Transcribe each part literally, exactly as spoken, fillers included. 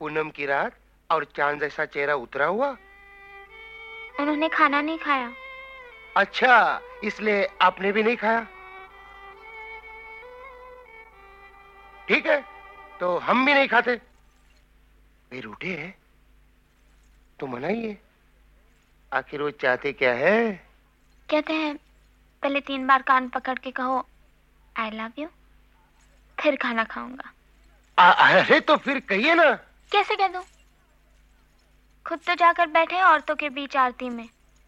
पूनम की रात और चांद जैसा चेहरा उतरा हुआ। उन्होंने खाना नहीं खाया। अच्छा, इसलिए आपने भी नहीं खाया। ठीक है, तो हम भी नहीं खाते। वे रूठे हैं तो मनाइए। आखिर वो चाहते क्या है? कहते हैं पहले तीन बार कान पकड़ के कहो आई लव यू, फिर खाना खाऊंगा। अरे तो फिर कहिए ना। कैसे कह दूं? खुद तो जाकर बैठे औरतों के बीच आरती में।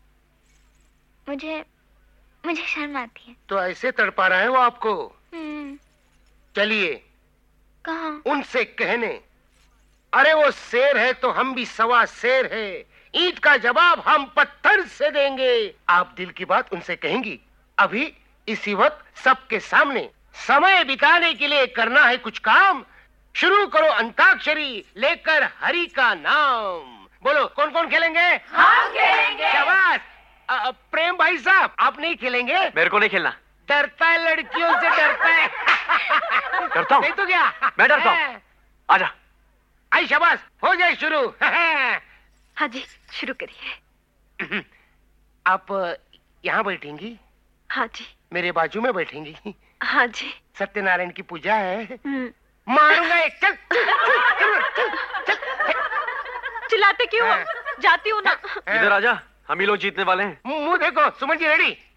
मुझे मुझे शर्म आती है। तो ऐसे तड़पा रहा है वो आपको? हम्म। चलिए। कहाँ? उनसे कहने। अरे वो शेर है तो हम भी सवा शेर है। ईंट का जवाब हम पत्थर से देंगे। आप दिल की बात उनसे कहेंगी अभी इसी वक्त सबके सामने। समय बिताने के लिए करना है कुछ काम। शुरू करो अंताक्षरी लेकर हरि का नाम। बोलो कौन कौन खेलेंगे? हम खेलेंगे। शाबाश। अ, प्रेम भाई साहब आप नहीं खेलेंगे? मेरे को नहीं खेलना। डरता है, लड़कियों से डरता है। डरता हूँ? नहीं तो क्या? मैं डरता हूँ। आजा। आई शाबाश, हो जाए शुरू। हाँ जी, शुरू करिए। आप यहाँ बैठेंगी? हाँ जी। मेरे बाजू में बैठेंगी? हाँ जी। सत्यनारायण की पूजा है। मारूंगा एक। चल, चल, चल, चल, चल। चिल्लाते क्यों? जाती हूँ ना। इधर आजा, हम ही लोग जीतने वाले हैं। मुंह देखो, सुमन जी रेडी?